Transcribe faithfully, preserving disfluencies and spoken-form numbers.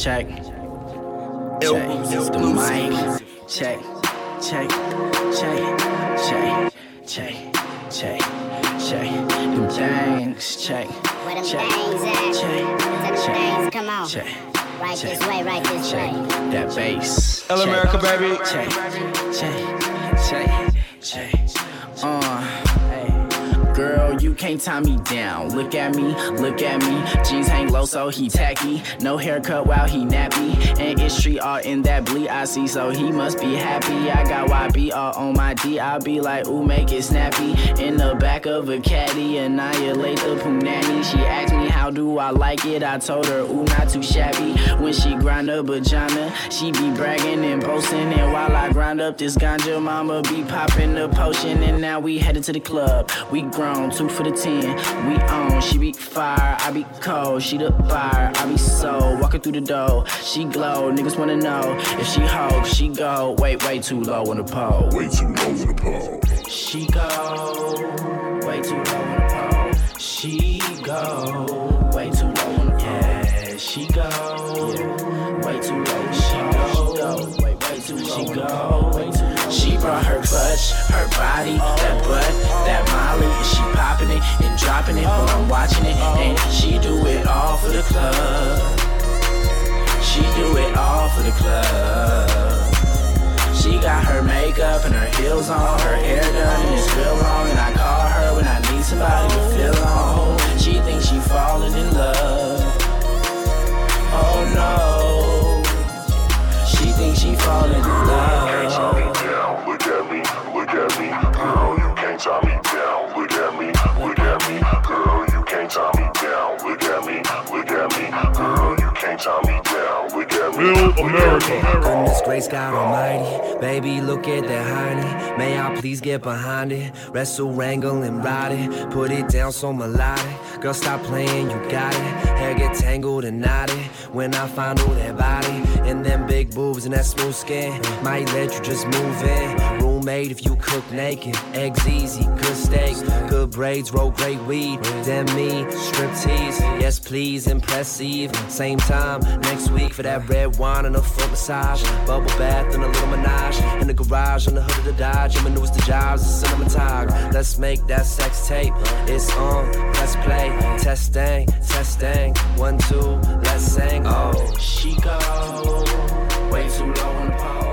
check. Check. It's the mic. Check. Check. Check. Check. Check. Check. Check. Them things. Check. Where them Check. things at? Check. Tell them Check. things, come on. Check. Right Check. this way, right this Check. way. That bass. L Check. America, baby. Check. Check. Check. Check. Uh. Hey. Girl, you can't tie me down. Look at me, look at me. Jeans hang low, so he tacky. No haircut while he nappy. And it's street all in that bleed I see, so he must be happy. I got Y B all on my D. I'll be like, ooh, make it snappy. In the back of a caddy, annihilate the punani. She asked me, how do I like it? I told her, ooh, not too shabby. When she grind up vagina, she be bragging and boasting. And while I grind up this ganja, mama be popping the potion. And now we headed to the club. We grown, two for the ten. We on, she be fire, I be cold. She the fire, I be sold. Walking through the door, she glow. Niggas wanna know if she hoe, she go. Wait, way too low on the pole. Way too low on the pole. She go, way too low on the pole. She go, way too low on the pole. Yeah, she go, way too low. She go, way, way too low. She go, way too low. She brought her clutch, her body, that butt, that Molly, and she popping it and dropping it when I'm watching it. And she do it all for the club. She do it all for the club. She got her makeup and her heels on, her hair done and it's real long. And I call her when I need somebody to feel on. She thinks she falling in love. Oh no, she thinks she falling in love. Look at me, look at me, girl, you can't tie me down. Look at me, look at me, girl, you can't tie me down. Look at me, look at me, girl, you can't tie me down. Look at me, Real look America. at me. Goodness grace, God Almighty, baby, look at that hiney. May I please get behind it? Wrestle, wrangle, and ride it. Put it down so melodic. Girl, stop playing, you got it. Hair get tangled and knotted when I fondle that body. And them big boobs and that smooth skin might let you just move in. Roommate if you cook naked. Eggs easy, good steak, good braids, roll great weed. Then me, strip tease, yes please, impressive. Same time next week for that red wine and a foot massage. Bubble bath and a little menage. In the garage on the hood of the Dodge. I'm newest the jobs, the cinematog. Let's make that sex tape. It's on, press play. Testing, testing. One, two, let's sing. Oh, she go way too low on the pole.